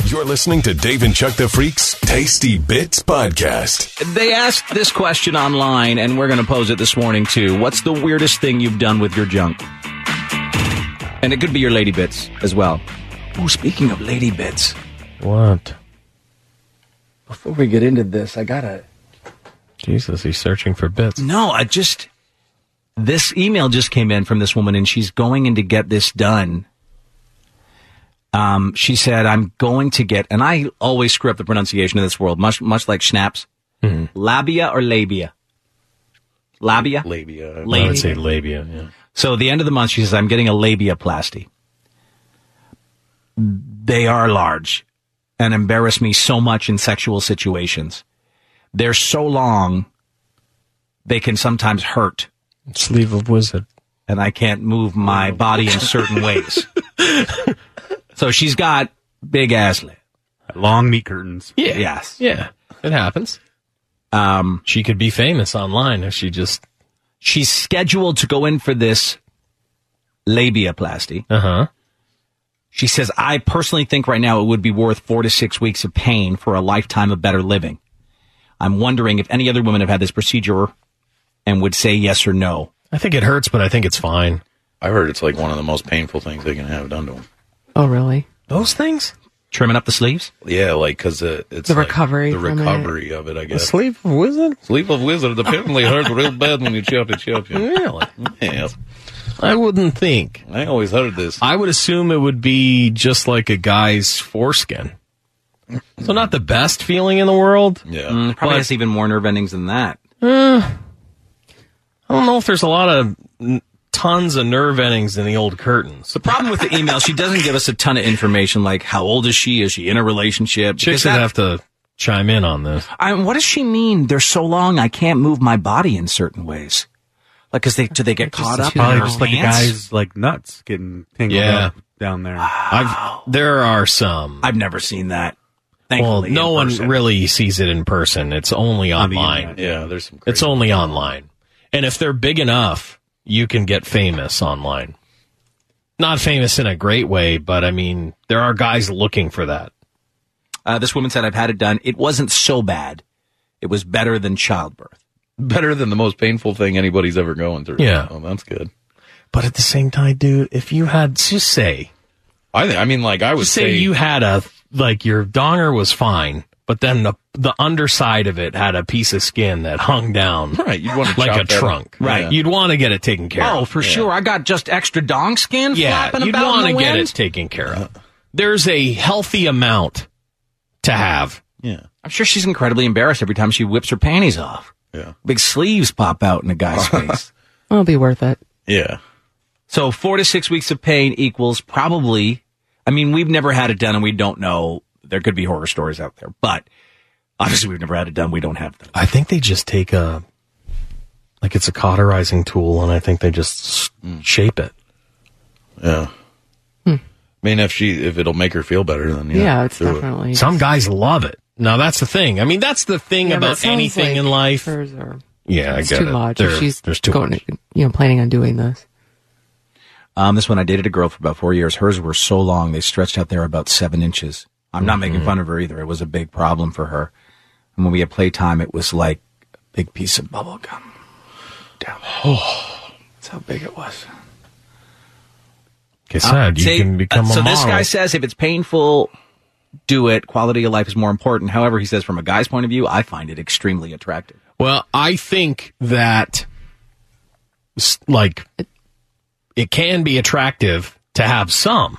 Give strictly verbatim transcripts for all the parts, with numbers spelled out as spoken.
You're listening to Dave and Chuck the Freak's Tasty Bits Podcast. They asked this question online, and we're going to pose it this morning, too. What's the weirdest thing you've done with your junk? And it could be your lady bits as well. Oh, speaking of lady bits. What? Before we get into this, I got to... Jesus, he's searching for bits. No, I just... This email just came in from this woman, and she's going in to get this done. Um, she said, I'm going to get, and I always screw up the pronunciation of this world, much much like schnapps. Mm-hmm. Labia or labia? Labia? Labia. labia. I would say labia, yeah. So the end of the month, she says, I'm getting a labiaplasty. They are large and embarrass me so much in sexual situations. They're so long, they can sometimes hurt. Sleeve of wizard. And I can't move my body in certain ways. So she's got big ass lip. Long meat curtains. Yeah. Yes. Yeah. It happens. Um, she could be famous online if she just... She's scheduled to go in for this labiaplasty. Uh-huh. She says, I personally think right now it would be worth four to six weeks of pain for a lifetime of better living. I'm wondering if any other women have had this procedure and would say yes or no. I think it hurts, but I think it's fine. I've heard it's like one of the most painful things they can have done to them. Oh, really? Those things? Trimming up the sleeves? Yeah, like, because uh, it's the like recovery. The from recovery it. of it, I A guess. sleeve of wizard? Sleeve of wizard apparently hurts real bad when you chop it, chop it. Really? Yeah. I wouldn't think. I always heard this. I would assume it would be just like a guy's foreskin. So not the best feeling in the world. Yeah. Mm, probably But- has even more nerve endings than that. Uh, I don't know if there's a lot of n- tons of nerve endings in the old curtains. The problem with the email, she doesn't give us a ton of information, like how old is she? Is she in a relationship? Chicks Because would that- have to chime in on this. I, what does she mean? They're so long, I can't move my body in certain ways. Like, cause they do they get caught up in Probably their just like a pants? guy's like nuts getting tangled Yeah. up down there. I've there are some. I've never seen that. Well, Thankfully, no in one person. really sees it in person. It's only On the online. internet. Yeah, there's some crazy It's only online. And if they're big enough, you can get famous online. Not famous in a great way, but I mean, there are guys looking for that. Uh, this woman said, I've had it done. It wasn't so bad. It was better than childbirth. better than the most painful thing anybody's ever going through. Yeah. Oh, that's good. But at the same time, dude, if you had, just say, I think, I mean, like, I would just say you had a, like, your donger was fine, but then the the underside of it had a piece of skin that hung down. Right, you'd want to like chop a that trunk. up. Right. Yeah. You'd want to get it taken care Oh, of. for sure. I got just extra dong skin Yeah, flapping you'd about want in to the get wind. it taken care of. There's a healthy amount to have. Yeah. I'm sure she's incredibly embarrassed every time she whips her panties off. Yeah. Big sleeves pop out in a guy's face. It'll be worth it. Yeah. So four to six weeks of pain equals probably, I mean, we've never had it done and we don't know. There could be horror stories out there, but obviously we've never had it done. We don't have them. I think they just take a, like it's a cauterizing tool, and I think they just mm. shape it. Yeah. Hmm. I mean, if she, if it'll make her feel better, then yeah. Yeah, it's definitely. It. Some guys love it. Now that's the thing. I mean, that's the thing Yeah, about anything like in life. hers are, Yeah, I it's get too it. much. There, if she's there's too going, much. you know, planning on doing this. Um, this one, I dated a girl for about four years. Hers were so long, they stretched out there about seven inches. I'm not mm-hmm. making fun of her either. It was a big problem for her. And when we had playtime, it was like a big piece of bubble gum down there. Oh, that's how big it was. Like I said, you say, can become uh, a so model. this guy says if it's painful, do it. Quality of life is more important. However, he says from a guy's point of view, I find it extremely attractive. Well, I think that, like, it can be attractive to have some.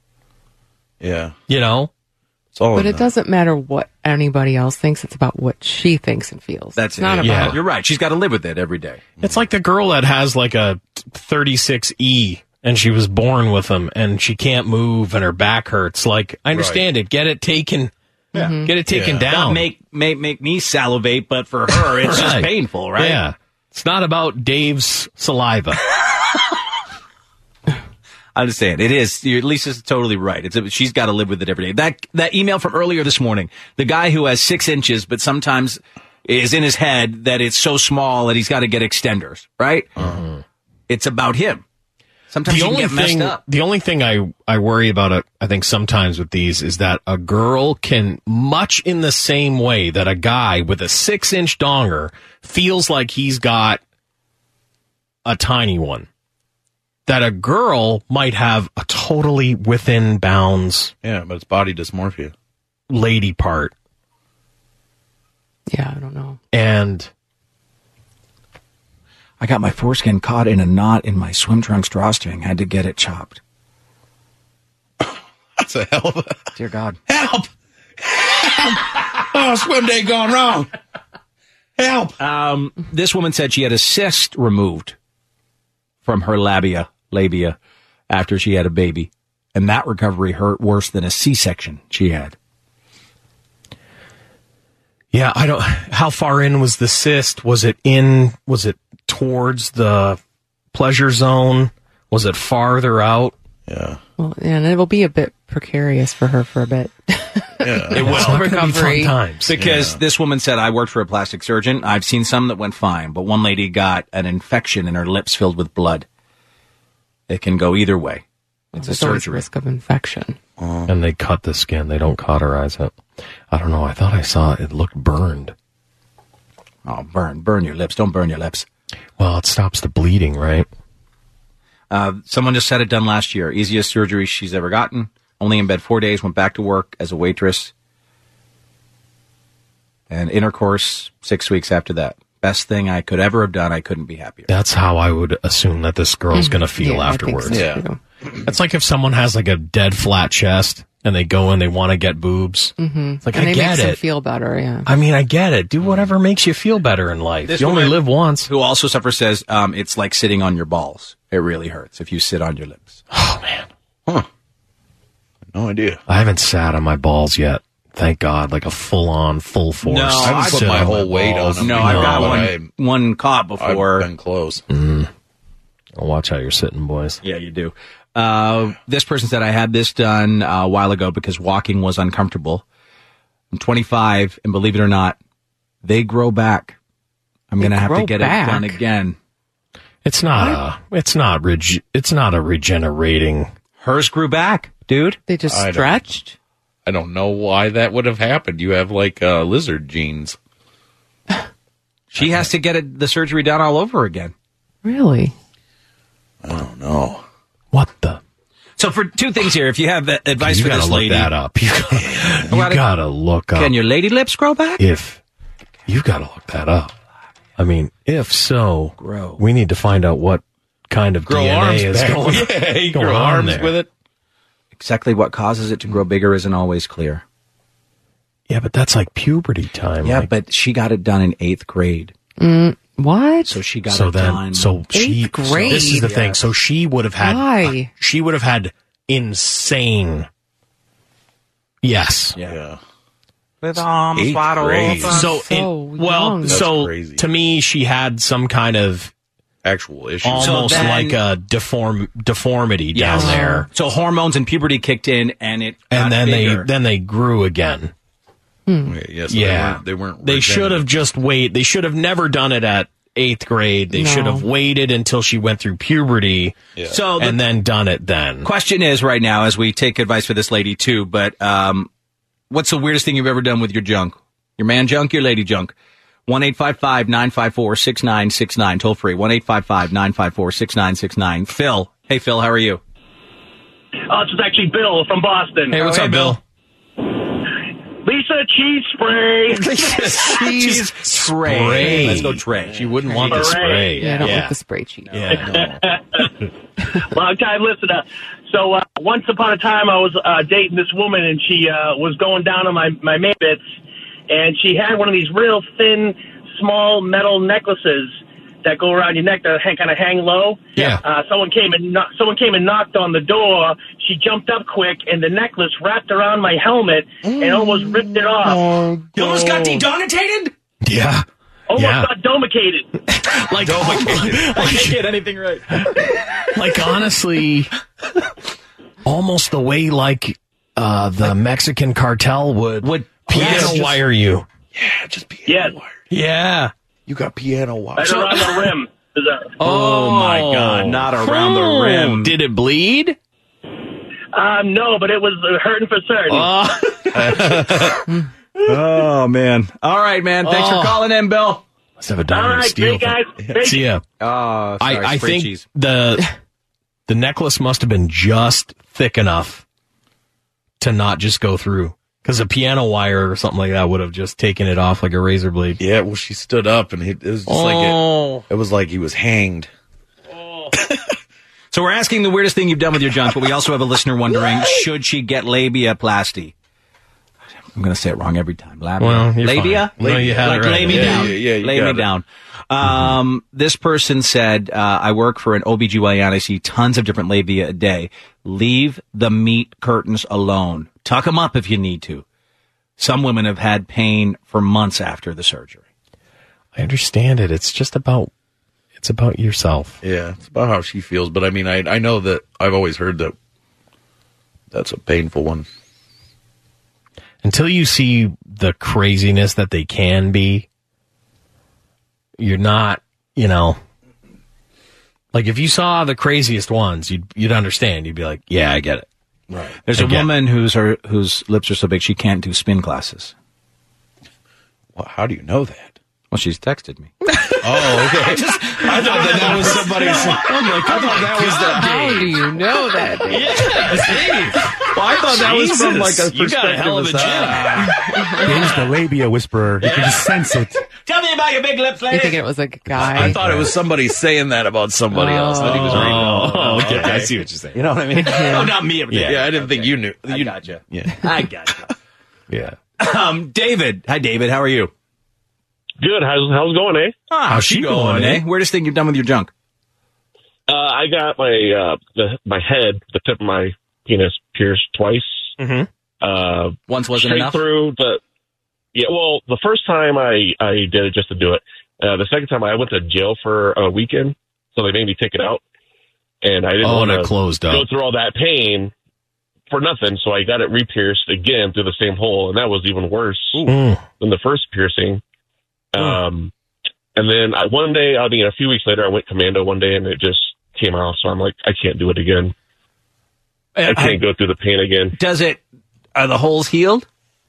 Yeah. You know? It's all But it doesn't matter what anybody else thinks. It's about what she thinks and feels. That's it's not it. about. Yeah. You're right. She's got to live with it every day. It's like the girl that has like a thirty-six E and she was born with them and she can't move and her back hurts. Like, I understand Right. it. Get it taken. Yeah. Mm-hmm. Get it taken Yeah. down. Not make, make, make me salivate, but for her, it's just Right. painful, right? Yeah. It's not about Dave's saliva. I understand. It is. You're, Lisa's totally right. It's a, she's got to live with it every day. That that email from earlier this morning, the guy who has six inches, but sometimes is in his head that it's so small that he's got to get extenders, right? Uh-huh. It's about him. Sometimes the you only can get thing, messed up. The only thing I, I worry about, it, I think sometimes with these, is that a girl can, much in the same way that a guy with a six-inch donger feels like he's got a tiny one, that a girl might have a totally within bounds Yeah, but it's body dysmorphia. lady part. Yeah, I don't know. And I got my foreskin caught in a knot in my swim trunks drawstring. Had to get it chopped. That's a hell of a... Dear God. Help! Help! Oh, swim day gone wrong. Help! Um, this woman said she had a cyst removed from her labia, labia after she had a baby. And that recovery hurt worse than a C-section she had. yeah, I don't. How far in was the cyst? Was it in? Was it towards the pleasure zone? Was it farther out? Yeah. Well, yeah, and it will be a bit precarious for her for a bit. Yeah. It was not going to be fun Recovery. times. Because this woman said, I worked for a plastic surgeon. I've seen some that went fine, but one lady got an infection in her lips filled with blood. It can go either way. It's a There's always surgery. risk of infection. And they cut the skin. They don't cauterize it. I don't know. I thought I saw it looked burned. Oh, burn. Burn your lips. Don't burn your lips. Well, it stops the bleeding, right? Uh, someone just had it done last year. Easiest surgery she's ever gotten. Only in bed four days. Went back to work as a waitress. And intercourse six weeks after that. Best thing I could ever have done. I couldn't be happier. That's how I would assume that this girl's going to feel Yeah, I think afterwards. so, Yeah. too. It's like if someone has like a dead flat chest and they go and they want to get boobs. Mm-hmm. It's like, And I it get makes them it. feel better, yeah. I mean, I get it. Do whatever makes you feel better in life. This you only woman- live once. Who also suffers says um, it's like sitting on your balls. It really hurts if you sit on your lips. Oh, man. Huh. No idea. I haven't sat on my balls yet. Thank God. Like a full on, full force. No, I haven't I've put sit my on whole weight balls. on them. No, you I've know, got but one one caught I've before. been close. I'll watch how you're sitting, boys. Yeah, you do. Uh, this person said I had this done uh, a while ago because walking was uncomfortable. I'm twenty-five, and believe it or not, they grow back. I'm They going to have to grow get back? it done again. It's not a, it's not reg, it's not a regenerating. Hers grew back, dude. They just I don't- stretched. I don't know why that would have happened. You have like uh, lizard genes. She has to get it, the surgery done all over again. Really? I don't know. What the? So for two things here, if you have uh, advice You for gotta this look lady, that up. You gotta, you Gotta- gotta look up. can your lady lips grow back? If you gotta look that up. I mean, if so, Grow. we need to find out what kind of Grow D N A arms is back. going, Yeah, you going grow on arms there. with it. Exactly what causes it to grow bigger isn't always clear. Yeah, but that's like puberty time. Yeah, like, but she got it done in eighth grade. What? So she got so it then, done. so she. Eighth so this is the grade. thing. So she would have had. Why? She would have had insane. Yes. Yeah. with arms Eighth wide grade. open. So, So in, well, young. That's so crazy. to me, she had some kind of Actual issue. almost then- like a deform deformity down Yes. there, So hormones and puberty kicked in, and it got and then bigger. they then they grew again. Okay, yeah, so yeah, they weren't. They, weren't They should have regenerative. just wait. They should have never done it at eighth grade. They No. should have waited until she went through puberty, Yeah. So the and then done it then. question is right now, as we take advice for this lady too, but um, what's the weirdest thing you've ever done with your junk? Your man junk, your lady junk? one eight five five nine five four six nine six nine, toll free, one eight five five nine five four six nine six nine. Phil. Hey, Phil, how are you? Oh, it's actually Bill from Boston. Hey, what's up, Bill? Lisa cheese spray. Cheese Spray. Let's go Trey. She wouldn't want the Spray. spray. Yeah, I don't yeah. like the spray cheese. Yeah, no. Long time listener. So uh, once upon a time, I was uh, dating this woman, and she uh, was going down on my my main bits, and she had one of these real thin, small metal necklaces that go around your neck that hang, kind of hang low. Yeah. Uh, someone came and kno- someone came and knocked on the door. She jumped up quick, and the necklace wrapped around my helmet and almost ripped it off. You almost got dedonatated? yeah. Almost Yeah. got domicated. Like, I can't get anything right. like honestly, almost the way like uh, the Mexican cartel would Would piano yes, wire you. Yeah, just piano Yes. wire. Yeah. You got piano wire. Right around the rim. bizarre. Oh, my God. Not around the rim. Did it bleed? Um, no, but it was hurting for certain. Oh, man. All right, man. Thanks Oh. for calling in, Bill. Let's have a dime All and right, steel. great, guys. Great. See ya. Oh, sorry, I, I spray think cheese. the the necklace must have been just thick enough to not just go through. Because a piano wire or something like that would have just taken it off like a razor blade. Yeah, well, she stood up, and he, it was just like Oh. it, it was like he was hanged. So we're asking the weirdest thing you've done with your junk, but we also have a listener wondering, should she get labiaplasty? I'm going to say it wrong every time. Labia. Well, you're labia? fine. No, you had like it right. lay me Yeah, down. yeah, yeah, you lay got me it. down. Um, this person said, uh, I work for an O B G Y N. I see tons of different labia a day. Leave the meat curtains alone. Tuck them up if you need to. Some women have had pain for months after the surgery. I understand it. It's just about it's about yourself. Yeah, it's about how she feels. But I mean, I I know that I've always heard that that's a painful one. Until you see the craziness that they can be, you're not, you know, like if you saw the craziest ones, you'd you'd understand. You'd be like, yeah, I get it. Right. There's I a get- woman whose her whose lips are so big she can't do spin classes. Well, how do you know that? Well, she's texted me. Oh, okay. I, just, I thought that that was somebody's. I'm like, I thought that was the. How do you know that? Well, I thought that was from like a You got a hell of a gym. He's the labia whisperer. You can just sense it. Tell me about your big lips, You lady. think it was a guy? I thought it was somebody saying that about somebody else that he was reading. Oh, okay. I see what you're saying. You know what I mean? No, not me. Yeah, I didn't think you knew. I You, gotcha. Yeah. I gotcha. Yeah. Um, David. Hi, David. How are you? Good. How's how's it going, eh? Ah, How's she going, eh? Weirdest thing you've done with your junk? Uh, I got my uh the my head, the tip of my penis pierced twice. Mhm. Uh, Once wasn't straight enough? through the. Yeah, well, the first time I I did it just to do it. Uh, the second time I went to jail for a weekend, so they made me take it out, and I didn't Oh, want and it to closed go up. through all that pain for nothing. So I got it re-pierced again through the same hole, and that was even worse Mm. than the first piercing. Um, and then I, one day, I mean, a few weeks later, I went commando one day, and it just came out. So I'm like, I can't do it again. I can't go through the pain again. Does it? Are the holes healed?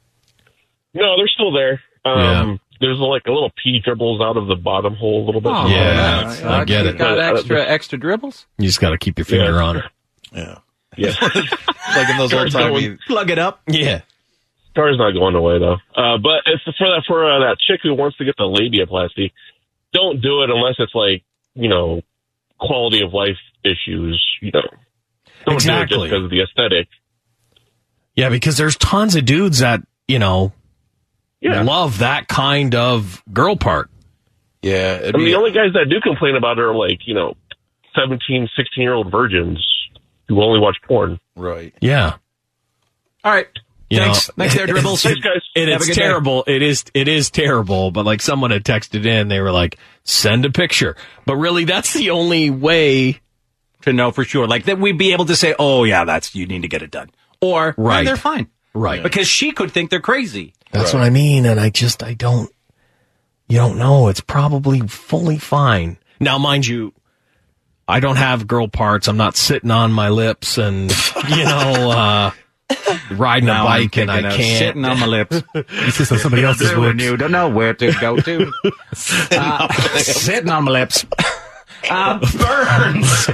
No, they're still there. Um, Yeah. There's like a little pee dribbles out of the bottom hole a little bit. Yeah, I get it. Got Uh, extra extra dribbles? You just got to keep your finger Yeah. on it. Yeah. Yeah. Like in those old timey. Plug it up. Yeah. Car's not going away though. Uh, but it's for that for uh, that chick who wants to get the labiaplasty. Don't do it unless it's like, you know, quality of life issues. You know, don't Exactly. do it just because of the aesthetic. Yeah, because there's tons of dudes that, you know, Yeah. love that kind of girl part. Yeah. it'd I mean, be- the only guys that do complain about it are like, you know, seventeen, sixteen year old virgins who only watch porn. right. Yeah. All right. You Thanks. know, Thanks there, dribbles. Thanks, guys. And Have a it's good day. terrible. It is. It is terrible. But like someone had texted in, they were like, "Send a picture." But really, that's the only way. To know for sure. Like that we'd be able to say, oh, yeah, that's, you need to get it done. Or, Right. right. They're fine. Right. Because she could think they're crazy. That's what I mean. And I just, I don't. You don't know. It's probably fully fine. Now, mind you, I don't have girl parts. I'm not sitting on my lips and you know uh, riding Now a I'm bike, and I thinking of can't. Sitting on my lips. You sit on somebody else's When lips. you don't know where to go to. Uh, sitting on my lips. Uh, Burns.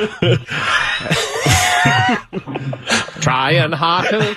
Trying hard to.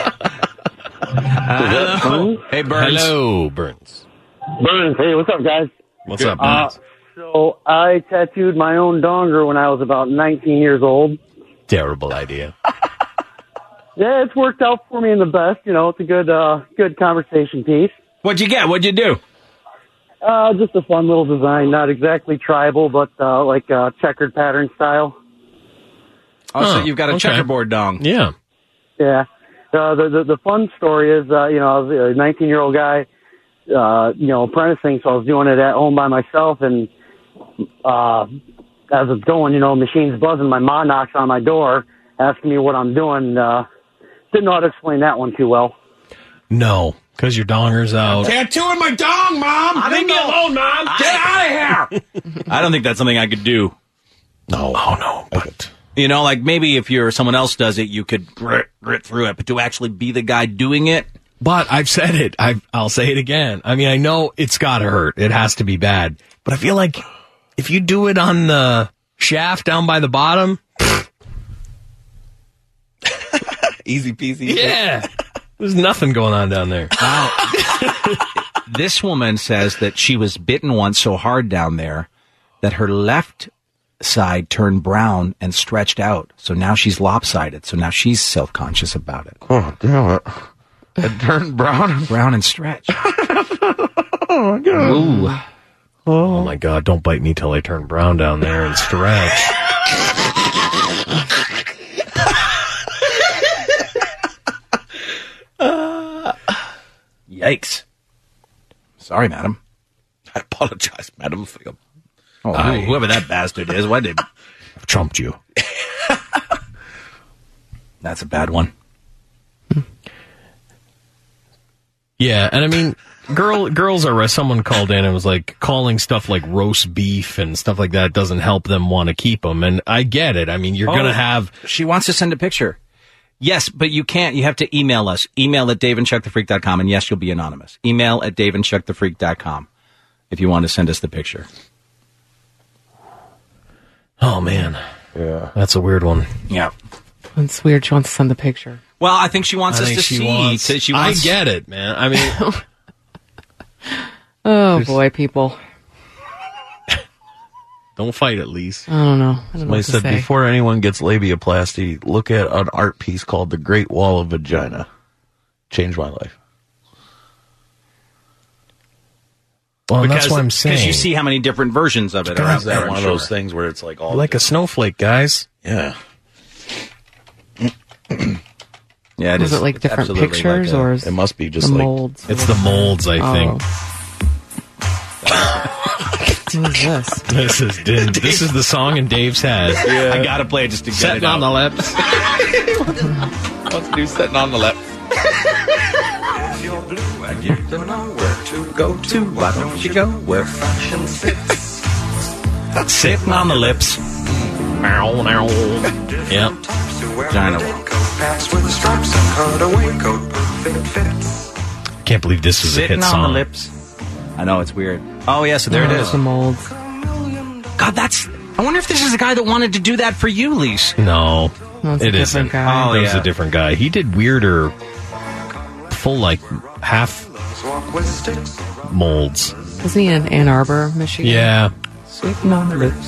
Uh, hello. Hey, Burns. Hello, Burns. Burns, hey, what's up, guys? What's up, Uh, Burns? so I tattooed my own donger when I was about nineteen years old. Terrible idea. Yeah, it's worked out for me in the best. You know, it's a good, uh, good conversation piece. What'd you get? What'd you do? Uh, just a fun little design, not exactly tribal, but uh, like uh, checkered pattern style. Oh, Huh, so you've got a okay. checkerboard dong. Yeah. Yeah. Uh, the, the the fun story is, uh, you know, I was a nineteen year old guy, uh, you know, apprenticing, so I was doing it at home by myself, and uh, as it's going, you know, machine's buzzing. My mom knocks on my door, asking me what I'm doing. Uh, didn't know how to explain that one too well. No, because your donger's out. Tattooing my dong, Mom! Leave me alone, Mom! Get out of here! I don't think that's something I could do. No. Oh, no. But You know, like maybe if you're someone else does it, you could grit, grit through it. But to actually be the guy doing it, But I've said it. I've, I'll say it again. I mean, I know it's got to hurt. It has to be bad. But I feel like if you do it on the shaft down by the bottom, Easy peasy. yeah, there's nothing going on down there. this woman says that she was bitten once so hard down there that her left side turned brown and stretched out. So now she's lopsided. So now she's self-conscious about it. Oh, damn it. It turned brown. Brown and stretched. Oh, my God. Ooh. Oh my God! Don't bite me till I turn brown down there and stretch. Yikes. Sorry, madam. I apologize, madam, for your... Oh, I- whoever that bastard is, why did... I've trumped you. That's a bad one. Yeah, and I mean, girl, girls are. Someone called in and was like, calling stuff like roast beef and stuff like that doesn't help them want to keep them. And I get it. I mean, you're Oh, gonna have. She wants to send a picture. Yes, but you can't. You have to email us. Email at dave and chuck the freak dot com, and yes, you'll be anonymous. Email at dave and chuck the freak dot com if you want to send us the picture. Oh man, Yeah. that's a weird one. Yeah. It's weird. She wants to send the picture. Well, I think she wants I us think to she see. wants. to- she wants- I get it, man. I mean, Oh boy, people. don't fight it, Lise. I don't know. I don't know Somebody what to said say. before anyone gets labiaplasty, look at an art piece called The Great Wall of Vagina. Changed my life. Well, and Because, that's what I'm saying. Because you see how many different versions of it are out Is there. that I'm one of sure. those things where it's like all like a snowflake, guys. yeah. Yeah, it Was is. it like It's different absolutely pictures like a- or is It must be just the like molds? It's the molds, I Oh. think. Who is this? This is Din- this is the song in Dave's head. I gotta play it just to get Setting it on out. the lips. Let's do sitting on the left. If you're blue and you don't know where to go to, why don't you go where fashion sits? Sitting on the lips. Ow, ow. Yep. Vagina Coat pants with stripes and cutaway coat, perfect fits. Can't believe this is a Sitting hit on song. the lips. I know, it's weird. Oh, yeah, so there it Oh, is. the molds. God, that's... I wonder if this is the guy that wanted to do that for you, Lise. No, No, it's a it different isn't. guy. Oh, That was yeah. a different guy. He did weirder, full like half Walk with sticks. molds. Wasn't he in Ann Arbor, Michigan? Yeah, Sitting on the lips.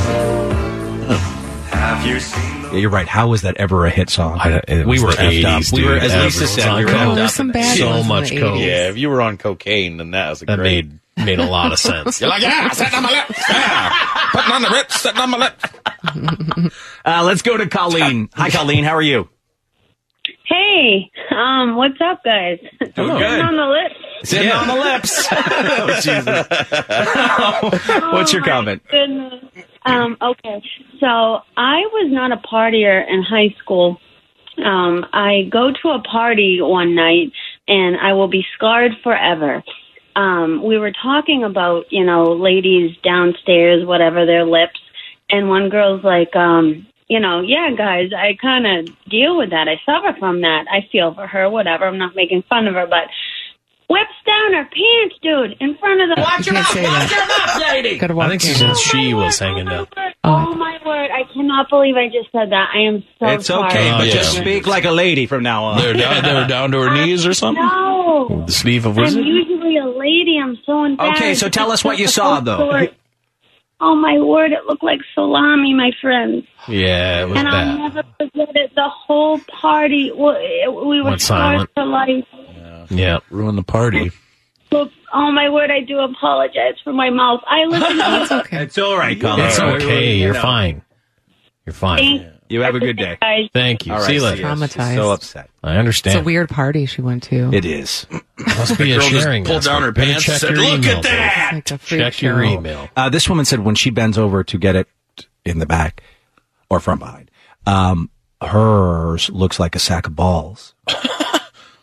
Have you seen Yeah, you're right. How was that ever a hit song? I don't- it we was were the effed up. eighties, We were, dude. as Everyone Lisa was said, on we were coke. effed Oh, up. there's some bad So ones in much the coke. eighties. Yeah, if you were on cocaine, then that was a that great. made made a lot of sense. You're like, yeah, sitting on my lips. Yeah. Putting on the lips, sitting on my lips. Uh, let's go to Colleen. Hi, Colleen. How are you? Hey, um, what's up, guys? Doing good. Sitting on the lips. Sitting Yeah. on the lips. Oh, Jesus. What's your Oh, my comment? Goodness. Um, okay, so I was not a partier in high school. Um, I go to a party one night, and I will be scarred forever. Um, we were talking about, you know, ladies downstairs, whatever, their lips, and one girl's like, um, you know, yeah, guys, I kind of deal with that. I suffer from that. I feel for her, whatever. I'm not making fun of her, but whips down her pants, dude, in front of the... Watch your mouth. Watch your mouth, lady. Gotta I walk think in. since she was hanging down. Oh, my word. I cannot believe I just said that. I am so It's sorry. okay, Oh, but yeah. just speak like a lady from now on. They're down, they're down to her knees or something? No. The sleeve of I'm wizard. usually a lady. I'm so embarrassed. Okay, so tell us what you It's saw, so though. short. Oh, my word. It looked like salami, my friends. Yeah, it was And I'll bad. never forget it. The whole party, we we were Went scarred silent. for life. Yeah. Ruin the party. Look, oh, my word. I do apologize for my mouth. I listen to It's okay. It's all right, Colleen. It's okay. You're fine. You're fine. you. You have a good day. Guys. Thank you. All right, See you see later. ya. Traumatized. She's so upset. I It's a understand. weird party she went to. It is. Must be a girl just sharing. pulled down her aspect. Better pants check and said, your "Look email, at that!" Like a freak Check your show. email. Uh, this woman said when she bends over to get it in the back or from behind, um, hers looks like a sack of balls.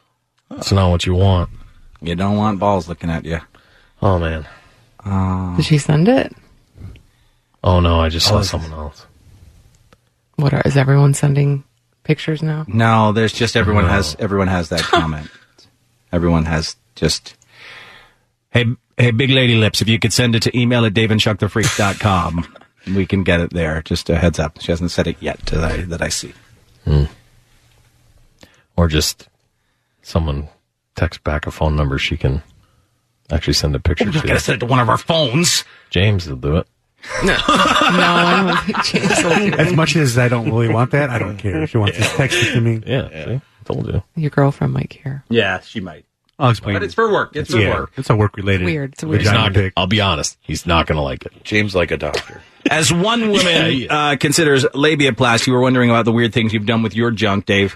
It's not what you want. You don't want balls looking at you. Oh, man. Uh, Did she send it? Oh, no, I just saw Oh, someone else. What are, is everyone sending pictures now? no, there's just everyone No. has everyone has that comment. Everyone has just. Hey, hey, big lady lips. If you could send it to email at dave and chuck the freak dot com, we can get it there. Just a heads up. She hasn't said it yet that I, that I see. Hmm. Or just someone text back a phone number she can actually send a picture We're not to. going to send it to one of our phones. James will do it. No, I don't think James will do As it. much as I don't really want that, I don't care. If she wants to text it to me, Yeah, see? I told you. Your girlfriend might care. Yeah, she might. I'll explain. But it's for work. It's for yeah, work. it's a work-related. Weird. It's a weird. He's vagina not, pic. I'll be honest. He's not going to like it. James like a doctor. As one woman uh, considers labiaplasty, we're wondering about the weird things you've done with your junk, Dave.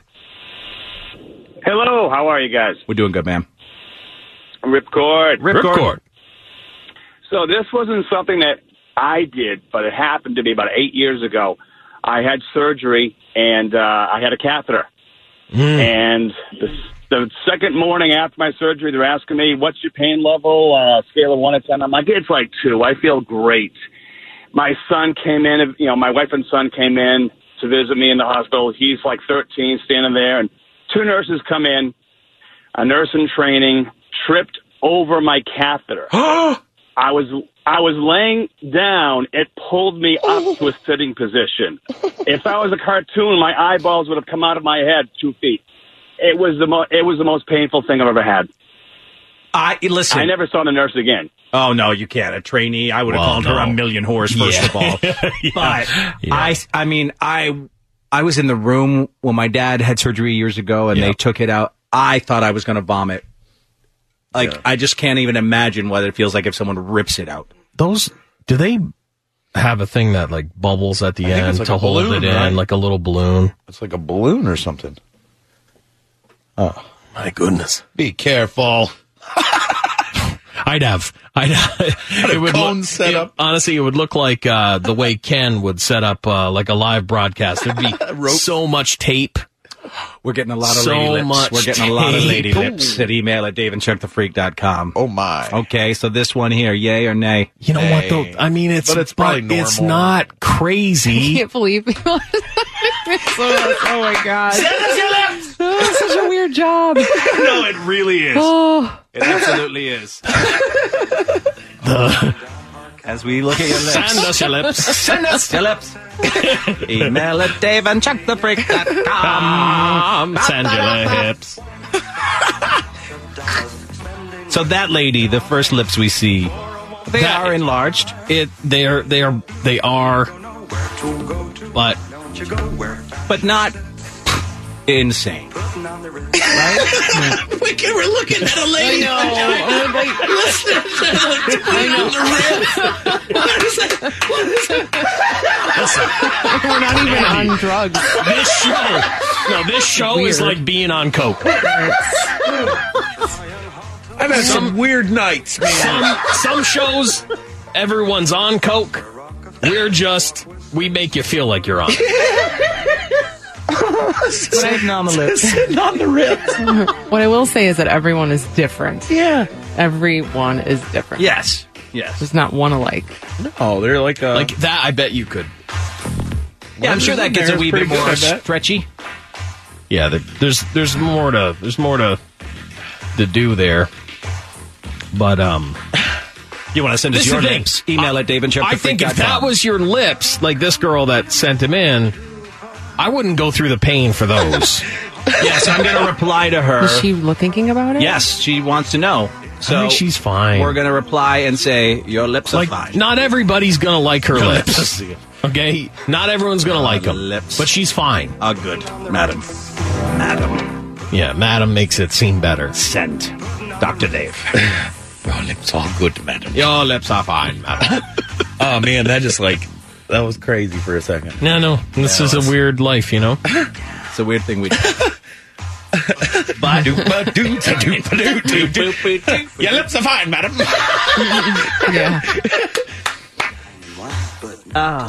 Hello, how are you guys? We're doing good, man. Ripcord. Ripcord. So this wasn't something that I did, but it happened to me about eight years ago. I had surgery, and uh, I had a catheter. Mm. And the, the second morning after my surgery, they're asking me, what's your pain level, uh, scale of one to ten? I'm like, it's like two. I feel great. My son came in, you know, my wife and son came in to visit me in the hospital. He's like thirteen, standing there, and two nurses come in, a nurse in training, tripped over my catheter. I was I was laying down. It pulled me up to a sitting position. If I was a cartoon, my eyeballs would have come out of my head two feet. It was the mo- it was the most painful thing I've ever had. I listen. I never saw the nurse again. Oh no, you can't. A trainee. I would have Well, called her no. a million whores. First Yeah. of all, Yeah. but Yeah. I, I mean, I, I was in the room when my dad had surgery years ago, and Yeah. they took it out. I thought I was going to vomit. Like Yeah. I just can't even imagine what it feels like if someone rips it out. Those, do they have a thing that like bubbles at the think end it's like to a hold balloon, it in, right? like a little balloon? It's like a balloon or something. Oh, My goodness. be careful. I'd have, I'd have, it would cone look, set it- up. honestly, it would look like, uh, the way Ken would set up, uh, like a live broadcast. There'd be so much tape. We're getting a lot of So lady lips. much We're getting a lot of tape. lady lips at email at dave and chuck the freak dot com. Oh my. Okay, so this one here, yay or nay? You know what though? Hey. I mean, it's, But it's probably but it's normal. not I crazy. can't believe people. Oh my god! Oh, such a weird job. No, it really is. Oh, It absolutely is. As we look at your lips. Send us your lips. Send us your lips. Email at dave and chuck the freak dot com. Um, send your lips. So that lady, the first lips we see, they That- are enlarged. It, they are, they are, they are, but but not insane. we can, we're looking at a lady. we're not even on drugs. This show, no, this show is Weird. like being on coke. I've had some weird nights, man. Some, some shows, everyone's on coke. We're just, we make you feel like you're on. Sitting on the lips. Sitting on the ribs. What I will say is that everyone is different. Yeah. Everyone is different. Yes. Yes. There's not one alike. Oh, they're like a. Like that, I bet you could. Yeah, I'm sure that gets a wee bit Pretty more good, I bet. stretchy. Yeah, there- there's there's more to there's more to to do there. But um, You want to send us This is your the thing. lips? Email at dave and chuck I the freak think dot if that com. was your lips, like this girl that sent him in, I wouldn't go through the pain for those. Yes, I'm going to reply to her. Is she lo- thinking about it? Yes, she wants to know. So I think she's fine. We're going to reply and say your lips Like, are fine. not everybody's gonna like her Your lips. lips. Okay, not everyone's gonna like them, lips. but she's fine. Oh, good, madam. Madam, Yeah, madam makes it seem better. send Doctor Dave. Your lips all good, madam. Your lips are fine, madam. Oh man, that just like that was crazy for a second. No, no, this Yeah, is a it's- weird life, you know. It's a weird thing we do. Your lips are fine, madam. Yeah. Oh,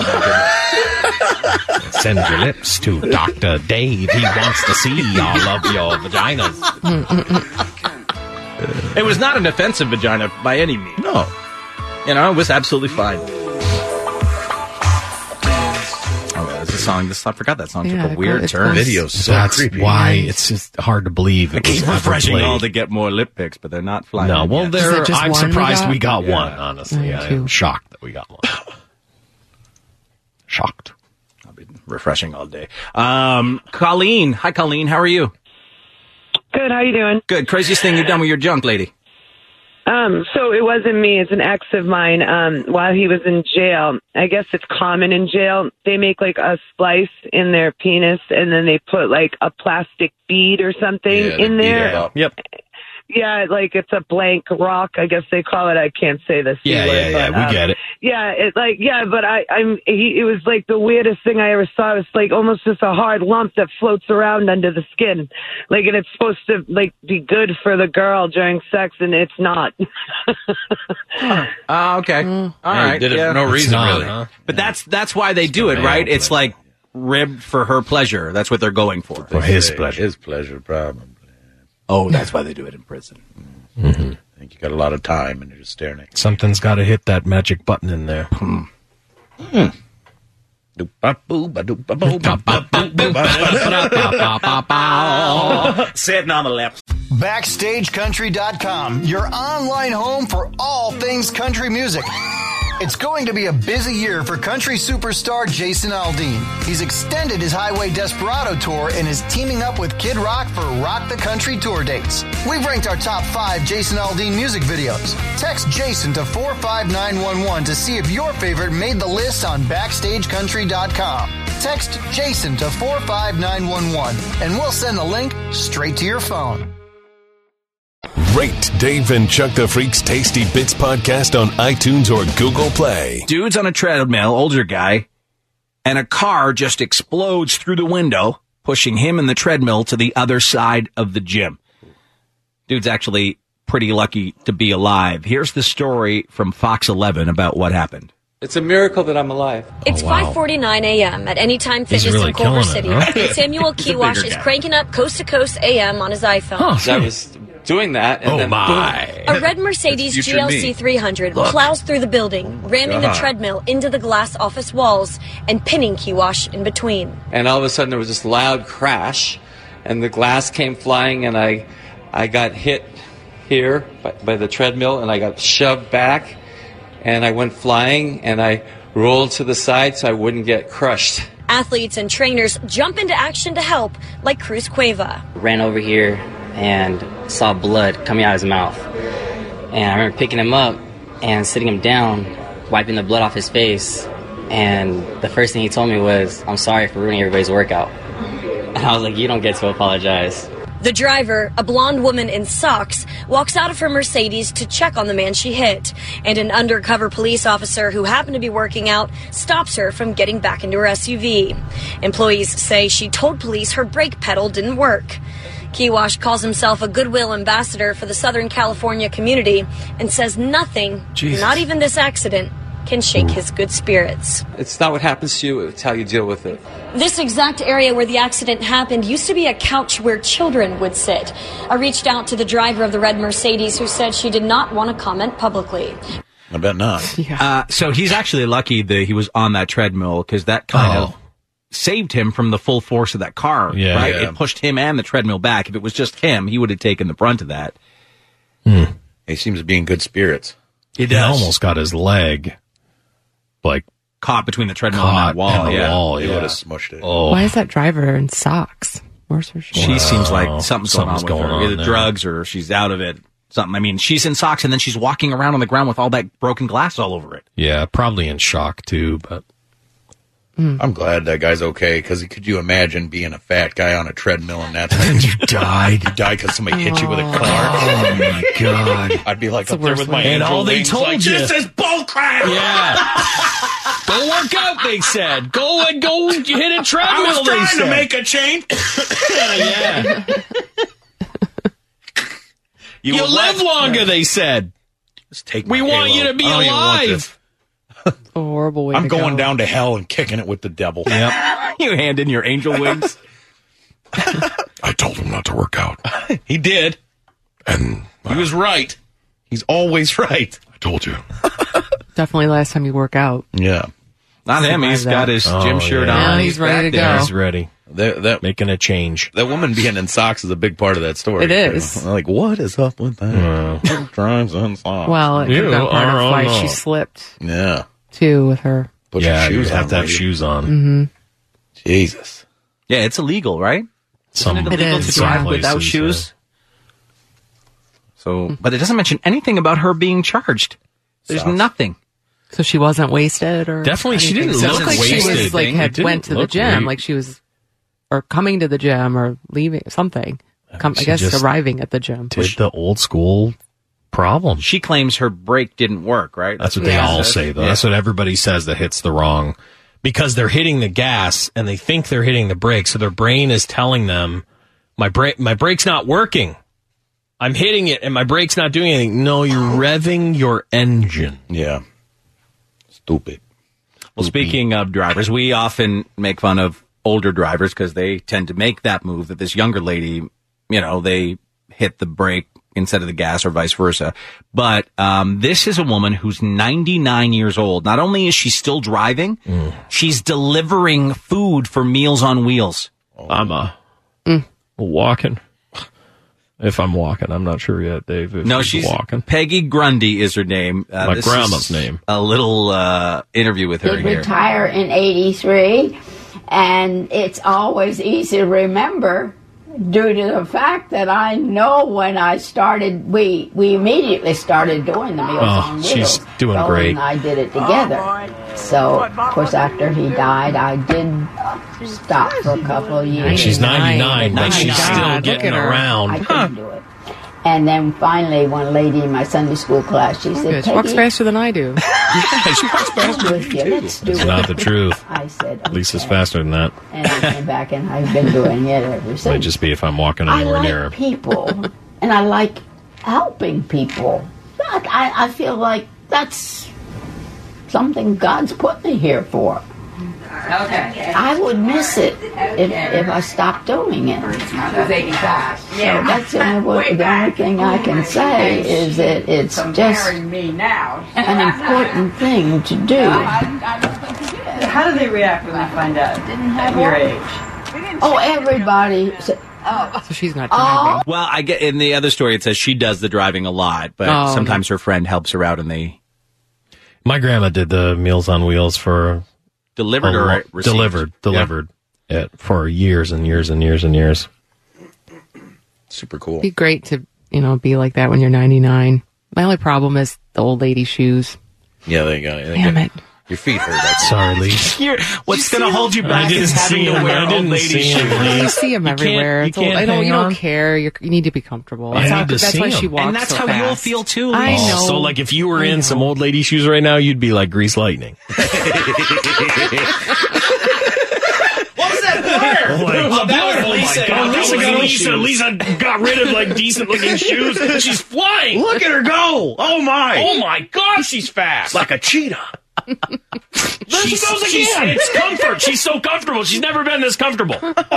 Send your lips to Doctor Dave. He wants to see all of your vaginas. It was not an offensive vagina by any means. No. You know, it was absolutely fine. Oh, there's a song. This, I forgot that song Yeah, took a weird it's turn. called- Video's so That's creepy. why it's just hard to believe. I It was keep ever refreshing played. all to get more lip picks, but they're not flying. No, in well, yet. there. it just I'm one we surprised got? we got Yeah. one. Honestly, Me I'm too. shocked that we got one. Shocked. I'll be refreshing all day. Um, Colleen. Hi, Colleen. How are you? Good. How you doing? Good. Craziest thing you've done with your junk, lady? Um, so it wasn't me. It's an ex of mine. Um, while he was in jail, I guess it's common in jail. They make like a splice in their penis, and then they put like a plastic bead or something Yeah, they in beat there. it up. Yep. Yeah, like it's a blank rock. I guess they call it. I can't say this. Yeah, yeah, yeah. We get it. Yeah, it like yeah, but I I'm he, it was like the weirdest thing I ever saw. It's like almost just a hard lump that floats around under the skin, like and it's supposed to like be good for the girl during sex, and it's not. Oh, okay. Mm. All Yeah, he right. did it yeah. for no reason, not, really. huh? But that's that's why they do it, right? It's like ribbed for her pleasure. That's what they're going for. For his Hey, pleasure. His pleasure, probably. Oh, that's why they do it in prison. Mm-hmm. I think you got a lot of time and you're just staring at Something's got to hit that magic button in there. Sitting on the left. Backstage Country dot com, your online home for all things country music. It's going to be a busy year for country superstar Jason Aldean. He's extended his Highway Desperado tour and is teaming up with Kid Rock for Rock the Country tour dates. We've ranked our top five Jason Aldean music videos. Text Jason to four five nine one one to see if your favorite made the list on Backstage Country dot com. Text Jason to four five nine one one and we'll send the link straight to your phone. Rate Dave and Chuck the Freak's Tasty Bits podcast on iTunes or Google Play. Dude's on a treadmill, older guy, and a car just explodes through the window, pushing him and the treadmill to the other side of the gym. Dude's actually pretty lucky to be alive. Here's the story from Fox eleven about what happened. It's a miracle that I'm alive. It's five forty-nine a.m. at Anytime He's Fitness really in Culver killing City. it, huh? Samuel He's a Kiwash bigger is guy. cranking up Coast to Coast A M on his iPhone. So I was doing that, and Oh, then my. boom. A red Mercedes It's G future L C me. three hundred Look. plows through the building, ramming the God. treadmill into the glass office walls and pinning Kiwash in between. And all of a sudden there was this loud crash, and the glass came flying, and I, I got hit here by, by the treadmill, and I got shoved back, and I went flying, and I rolled to the side so I wouldn't get crushed. Athletes and trainers jump into action to help, like Cruz Cueva. Ran over here and saw blood coming out of his mouth. And I remember picking him up and sitting him down, wiping the blood off his face. And the first thing he told me was, "I'm sorry for ruining everybody's workout." And I was like, "You don't get to apologize." The driver, a blonde woman in socks, walks out of her Mercedes to check on the man she hit. And an undercover police officer who happened to be working out stops her from getting back into her S U V. Employees say she told police her brake pedal didn't work. Kiwash calls himself a goodwill ambassador for the Southern California community and says nothing, Jesus. not even this accident, can shake his good spirits. It's not what happens to you, it's how you deal with it. This exact area where the accident happened used to be a couch where children would sit. I reached out to the driver of the red Mercedes who said she did not want to comment publicly. I bet not. Uh, so he's actually lucky that he was on that treadmill because that kind Oh. of saved him from the full force of that car, Yeah. right? Yeah. It pushed him and the treadmill back. If it was just him, he would have taken the brunt of that. He seems to be in good spirits. He He almost got his leg, like, caught between the treadmill and caught that wall. in the yeah. wall. He Yeah. would have smushed it. Oh. Why is that driver in socks? Where's her shoes? She seems Wow. like something's, Something's going on with going her. on Either there. drugs or she's out of it. Something. I mean, she's in socks and then she's walking around on the ground with all that broken glass all over it. Yeah, probably in shock too, but I'm glad that guy's okay, because could you imagine being a fat guy on a treadmill and that's And you died. You died because somebody hit you with a car. Oh, my God. I'd be like It's up the there worst with my way. And angel all they wings, told like, you- This is bullcrap. Yeah. Go work out, they said. Go and go hit a treadmill, I was they trying said. to make a change. yeah. You, You live left- longer, they said. Just take We my want halo. you to be I don't even want alive. this. A horrible way I'm to going go. down to hell and kicking it with the devil. Yep. You hand in your angel wings. I told him not to work out. He did. And he was right. He's always right. I told you. Definitely last time you work out. Yeah. Not him. He's got his gym shirt on. Now he's ready to back go. He's ready. That, that Making a change. That woman being in socks is a big part of that story. It is. Like, what is up with that? What drives in socks? Well, it could have been part of why no. she slipped, Yeah. too, with her. Put yeah, your you shoes have on, to have lady. shoes on. Mm-hmm. Jesus. Yeah, it's illegal, right? Some, Isn't it illegal is, to drive some without places, shoes? So, but it doesn't mention anything about her being charged. There's Sucks. nothing. So she wasn't wasted, or Definitely, she anything? didn't So it look looked like she was wasted. like It had didn't went to the look gym, great. like she was, or coming to the gym, or leaving something. Come, I She guess just arriving at the gym. Did the old school problem. She claims her brake didn't work, right? That's what they Yeah. all say, though. Yeah. That's what everybody says that hits the wrong. Because they're hitting the gas and they think they're hitting the brake, so their brain is telling them, my brake, my brake's not working. I'm hitting it and my brake's not doing anything. No, you're revving your engine. Yeah. Stupid. Well, speaking of drivers, we often make fun of older drivers because they tend to make that move that this younger lady, you know, they hit the brake instead of the gas or vice versa. But um, this is a woman who's ninety-nine years old. Not only is she still driving, Mm. she's delivering food for Meals on Wheels. I'm a walking. If I'm walking, I'm not sure yet, Dave. If No, he's she's walking. Peggy Grundy is her name. Uh, My this grandma's is name. A little uh, interview with her Did here. retire in eighty-three, and it's always easy to remember due to the fact that I know when I started, we we immediately started doing the Meals Oh, on Wheels. she's doing Roland great. and I did it together. So, of course, after he died, I did stop for a couple of years. And she's ninety-nine, but My she's God, still look getting at her. around. I couldn't do it. And then finally, one lady in my Sunday school class, she said, Good. She walks Peggy, faster than I do. She walks faster with you. Let's do It's it. not the truth. I said, okay. Lisa's faster than that. And I came back and I've been doing it ever Might since. just be if I'm walking I anywhere like near her. people, and I like helping people. That- I, I feel like that's something God's put me here for. Okay. I would miss it if, if I stopped doing it. eighty-five. So that's the only, way, the only thing I can say is that it's just me now. an important thing to do. How do they react when they find out at your age? Oh, everybody. So she's not Oh. driving. Well, I get in the other story. It says she does the driving a lot, but Oh, sometimes her friend helps her out, and they My grandma did the Meals on Wheels for delivered a or lo- received? delivered, delivered it for years and years and years and years. Super cool. It'd be great to, you know, be like that when you're ninety-nine. My only problem is the old lady shoes. Yeah, they got it. They Damn got it. Your feet hurt. That's Sorry, Lee. You're, what's going to hold you back I didn't is having see to him. wear I old didn't lady see him, shoes. Lee. You see them You can't- everywhere. you It's old- can't I don't. hang You don't on? care. You're, you need to be comfortable. I That's, need how, to that's see why she them. walks And that's so how fast. you'll feel too. I Lee. know. So, like, if you were I in know. some old lady shoes right now, you'd be like Grease Lightning. Like, Oh, that was Lisa. God, That Lisa was got Lisa. Lisa. Lisa got rid of like decent looking shoes. She's flying. Look at her go! Oh my! Oh my God, she's fast. Like a cheetah. There she goes again. It's comfort. She's so comfortable. She's never been this comfortable.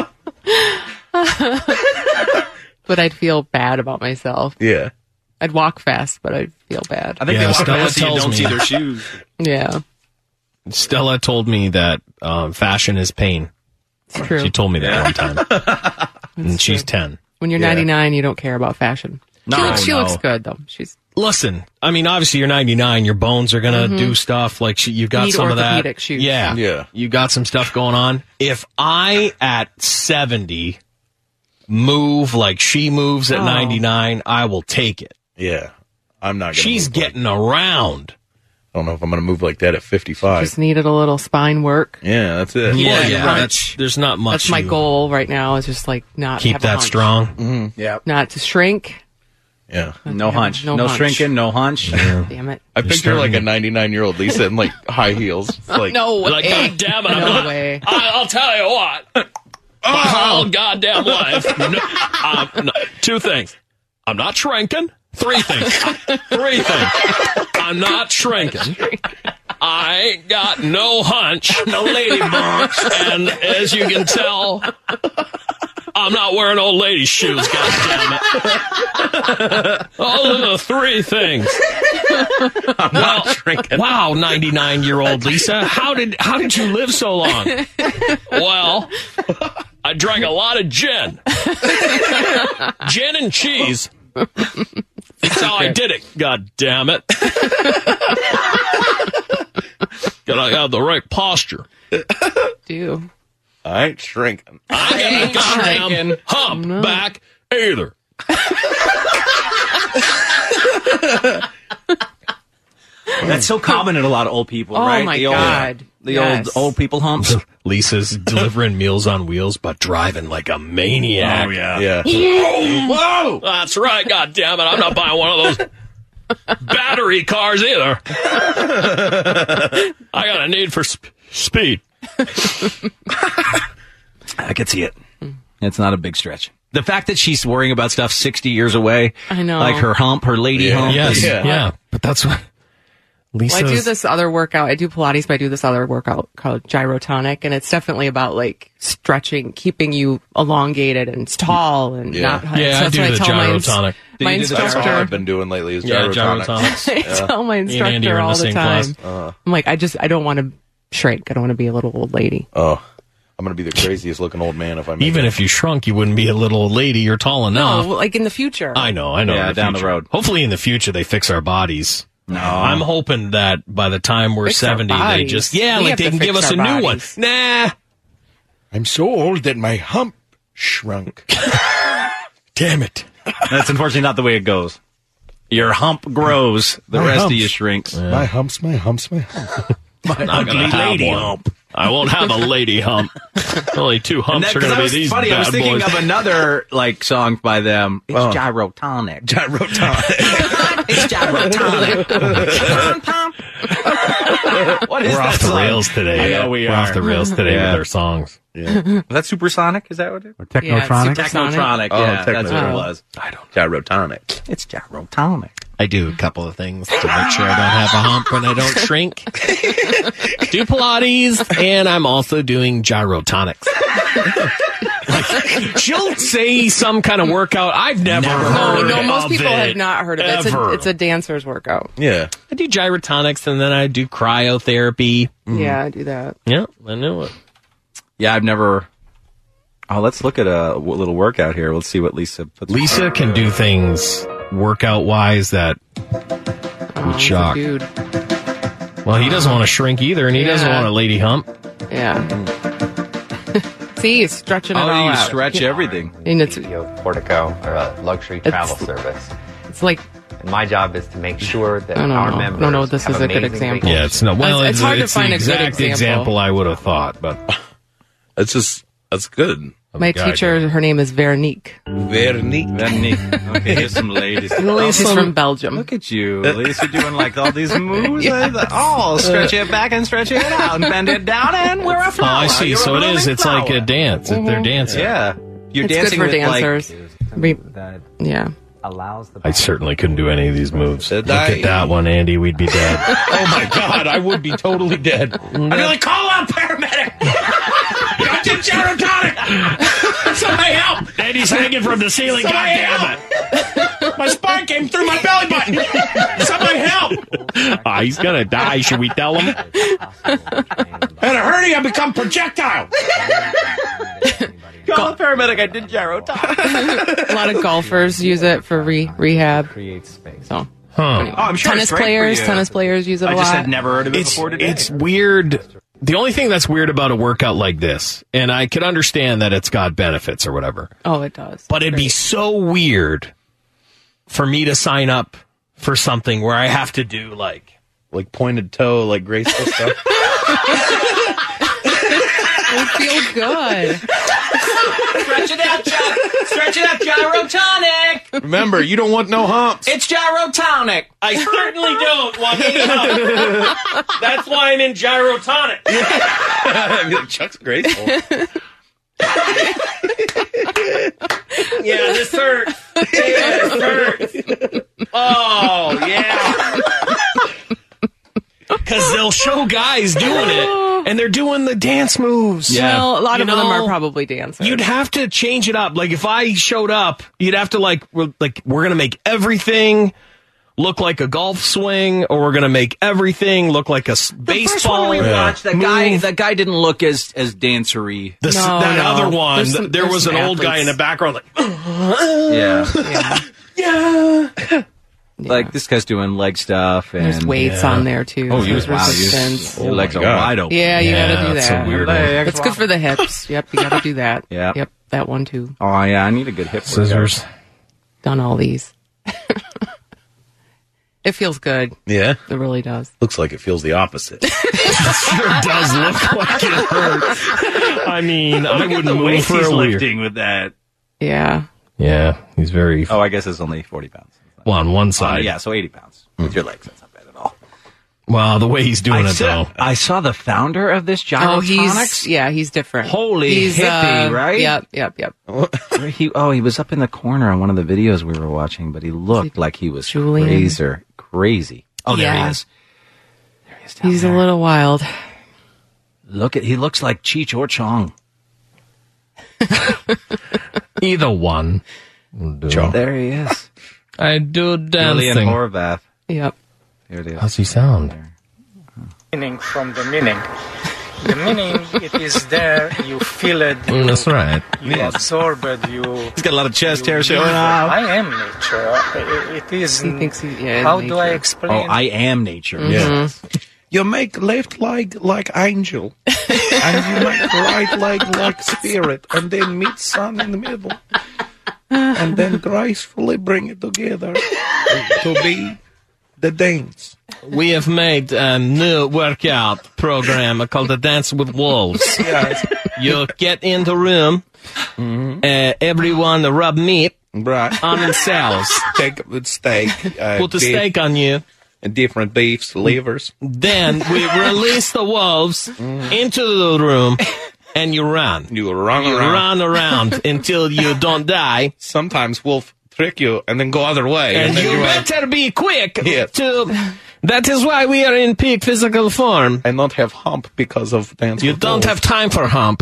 But I'd feel bad about myself. Yeah. I'd walk fast, but I'd feel bad. I think Yeah, they walk Stella past you and tells don't me. see their shoes. Yeah, Stella told me that um, fashion is pain. it's true. She told me that one time. And she's true. ten. When you're Yeah. ninety-nine, you don't care about fashion. No, she looks, she no. looks good though. She's Listen, I mean, obviously you're ninety-nine. Your bones are gonna Mhm. do stuff like she, you've You got need some of that. orthopedic shoes. Yeah, Yeah. You got some stuff going on. If I at seventy move like she moves at Oh. ninety-nine, I will take it. Yeah. I'm not gonna She's move getting around. I don't know if I'm going to move like that at fifty-five. just needed a little spine work. Yeah, that's it. Yeah, Well, yeah. right. That's there's not much. That's my you goal right now. Is just like not Keep have a that hunch. strong. Mm-hmm. Yeah. Not to shrink. Yeah. No hunch. No No, hunch. shrinking, no hunch. Damn it. I You're picture like a starting- ninety-nine year old Lisa in like high heels. It's like, no way. Like, God damn it, I'm no not- way. I, I'll tell you what. My whole goddamn life. No, um, no, two things. I'm not shrinking. Three things. Three things. I'm not shrinking. I ain't got no hunch, no lady bunch, and as you can tell, I'm not wearing old lady shoes, goddammit. Those are the three things. I'm well, not drinking. Wow, ninety-nine-year-old Lisa, how did how did you live so long? Well, I drank a lot of gin. Gin and cheese. That's how I did it, god damn it. Gotta have the right posture. Do. I ain't shrinking. I ain't goddamn hump no. back either. That's so common in a lot of old people, oh right? My the old, God. The yes. old old people humps. Lisa's delivering Meals on Wheels, but driving like a maniac. Oh, yeah. Yeah. Whoa! That's right, god damn it. I'm not buying one of those battery cars either. I got a need for sp- speed. I could see it. It's not a big stretch. The fact that she's worrying about stuff sixty years away, I know, like her hump, her lady yeah. hump. Yes. Is, Yeah, yeah, but that's what Lisa's... Well, I do this other workout. I do Pilates, but I do this other workout called Gyrotonic, and it's definitely about like stretching, keeping you elongated and tall and yeah. not. Yeah, so I do I the tell Gyrotonic. My, my That's all instructor. I've been doing lately is Yeah, gyrotonics. gyrotonics. I Yeah. tell my Me and Andy instructor are in all the the same time. class. Uh, I'm like, I just, I don't want to shrink. I don't want to be a little old lady. Oh, I'm going to be the craziest looking old man if I make Even it. if you shrunk, you wouldn't be a little old lady. You're tall enough. No, like in the future. I know, I know. Yeah, in the down the future. road. Hopefully in the future they fix our bodies. No. I'm hoping that by the time we're Fix our seventy, they bodies. just, yeah, We like have they to can give fix us a our new one. bodies. Nah. I'm so old that my hump shrunk. Damn it. That's unfortunately not the way it goes. Your hump grows, the My rest humps. of you shrinks. My humps, my humps, my hump. My Not gonna ugly have lady one. hump. I won't have a lady hump. Only two And humps that, are 'cause going that to be was these funny. bad I was thinking boys. of another like song by them. It's Oh. Gyrotonic. Gyrotonic. It's Gyrotonic. What is We're that off the song? rails today. I know we We're are. off the rails today Yeah. with our songs. Yeah. Was that Supersonic? Is that what it is? Or Technotronic? Yeah, Technotronic. Oh, Yeah, that's what Technotronic. it was. I don't Gyrotonic. It's Gyrotonic. I do a couple of things to make sure I don't have a hump and I don't shrink. Do Pilates, and I'm also doing gyrotonics. Like, she'll say some kind of workout. I've never No, heard no, most of people it, have not heard of it. It's a, ever. it's a dancer's workout. Yeah. I do gyrotonics, and then I do cryotherapy. Yeah, I do that. Yeah, I knew it. Yeah, I've never. Oh, let's look at a w- little workout here. Let's see what Lisa puts. Lisa can do things workout-wise that Oh, would shock. Dude. Well, he doesn't want to shrink either, and he doesn't Yeah. want a lady hump. Yeah. See, he's stretching it Oh, all you out. stretch everything. And it's, Portico, or a luxury It's- travel service. it's like, And my job is to make sure that I don't our know. members No, no, this have is a good amazing example. Yeah, it's not. Well, It's- it's, it's hard to it's find the a good exact example. I would have thought, but That's just, that's good. my guy teacher, her name is Veronique. Veronique. Veronique. Okay, here's some ladies. Oh, she's from Belgium. Look at you, Lisa, doing like all these moves. Oh, stretch it back and stretch it out and bend it down, and we're a oh, flower. I see. You're So a it is. blooming It's like a flower. dance. They're dancing. Yeah, you're It's dancing good for with dancers. We- yeah. allows the I certainly couldn't do any of these moves. Did Look I? at that one, Andy. We'd be dead. Oh my God, I would be totally dead. I'd be like, call out paramedic. I did gyrotonic. Somebody help! Andy's hanging from the ceiling. Somebody God help! My spine came through my belly button. Somebody help! Ah, he's gonna die. Should we tell him? In a hurry, I become projectile. Call a paramedic. I did gyrotonic. A lot of golfers use it for re- rehab. So. Huh. Oh, I'm sure tennis it's great for players, you. tennis players use it a I lot. just had never heard of it It's, before today. it's weird. The only thing that's weird about a workout like this, and I could understand that it's got benefits or whatever, Oh, it does. but it'd be so weird for me to sign up for something where I have to do like Like pointed toe, like graceful stuff. It feels good. Stretch it out, gy- stretch it out, gyrotonic. Remember, you don't want no humps. It's gyrotonic. I certainly don't want any help. That's why I'm in gyrotonic. I'd be like, Chuck's graceful. Yeah, this hurts. Yeah, this hurts. Oh, yeah. Because they'll they'll show guys doing it, and they're doing the dance moves. Yeah. Well, a lot You of them know, are probably dancers. You'd have to change it up. Like if I showed up, you'd have to like we're, like we're gonna make everything look like a golf swing, or we're gonna make everything look like a s- baseball. First one we watched, that move. guy, that guy didn't look as as dancery. The, s- No, that no. other one, There's some- there there's was some an old guy in athletes. the background, like, Yeah. Yeah. yeah. Like this guy's doing leg stuff, and There's weights yeah. on there too. Oh, he was There's wow. He was, resistance. your legs my are God. wide open. Yeah, you Yeah, gotta do that's that. a weird one. It's good for the hips. Yep, you gotta do that. Yeah. Yep, that one too. Oh yeah, I need a good hip Scissors. Done all these. It feels good. Yeah. It really does. Looks like it feels the opposite. Sure does look like it hurts. I mean, I Look at wouldn't the move weights for he's a weird. lifting with that. Yeah. Yeah, he's very Oh, I guess it's only forty pounds. well on one Oh, side. yeah, so eighty pounds with your legs. That's not bad at all. Well, the way he's doing I it saw, though. I saw the founder of this Oh, he's Gyrotonics. yeah, he's different. Holy he's, hippie, uh, right? Yep, yep, yep. Where he, oh, he was up in the corner on one of the videos we were watching, but he looked like he was Julian? crazy. Crazy. Oh, there Yeah. he is. There he is. down He's there. a little wild. Look at. He looks like Cheech or Chong. Either one. will do. There he is. I do Julian dancing. Horvath. Yep. Here it is. How's he sound? Meaning from the meaning. The meaning, it is there, you feel it, you, Mm, that's right. you absorb it, you... He's got a lot of chest you hair showing live it. off. I am nature. I- It is... He thinks he, yeah, how nature. do I explain? Oh, I am nature. Mhm. Yes. You make left leg like angel, and you make right leg like spirit, and then meet sun in the middle, and then gracefully bring it together to be the dance. We have made a new workout program called the Dance with Wolves. Yes. You get in the room, uh, everyone rub meat Right. on themselves. Take a steak. Uh, Put the beef, steak on you. and different beefs, livers. Then we release the wolves into the room, and you run. You run You around. run around until you don't die. Sometimes wolf trick you and then go other way. And then you are- better be quick. Yes. To that is why we are in peak physical form. I not have hump because of dance. You with don't wolves. have time for hump.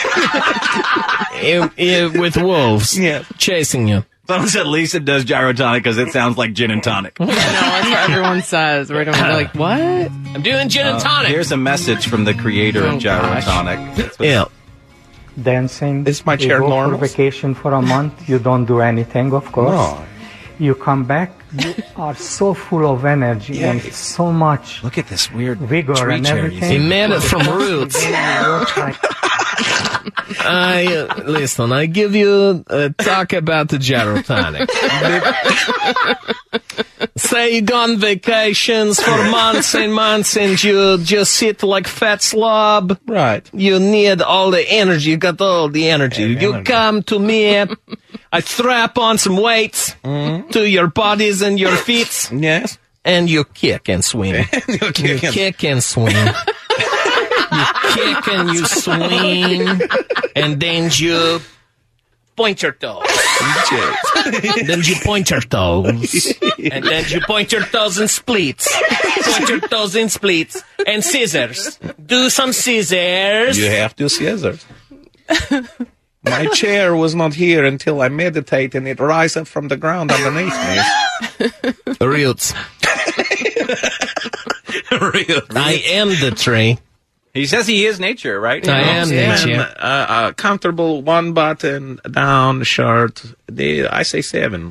Eh, eh, with wolves Yeah. chasing you. Someone said Lisa does gyrotonic because it sounds like gin and tonic. I know, that's what everyone says. Right? They're like, what? I'm doing gin and Uh, tonic. here's a message from the creator Oh, of gyrotonic. That's what- Yeah. Dancing. Is my chair you go normal? for vacation for a month. You don't do anything, of course. No. You come back. You are so full of energy and Yes. so much Look at this weird vigor tree and chair you everything. He made it from roots. You work like I uh, listen. I give you a talk about the gyrotonic. Say you go on vacations for months and months, and you just sit like fat slob. Right. You need all the energy. You got all the energy. Yeah, you energy. come to me. I strap on some weights to your bodies and your feet, Yes. and you kick and swing. You You kick and- kick and swing. You kick and you swing, and then you point your toes. Then you point your toes, and then you point your toes in splits. Point your toes in splits and scissors. Do some scissors. You have to scissors. My chair was not here until I meditate and it rise up from the ground underneath me. Roots. I am the tree. He says he is nature, right? I am nature. And, uh, uh, comfortable one button down shirt. The, I say seven.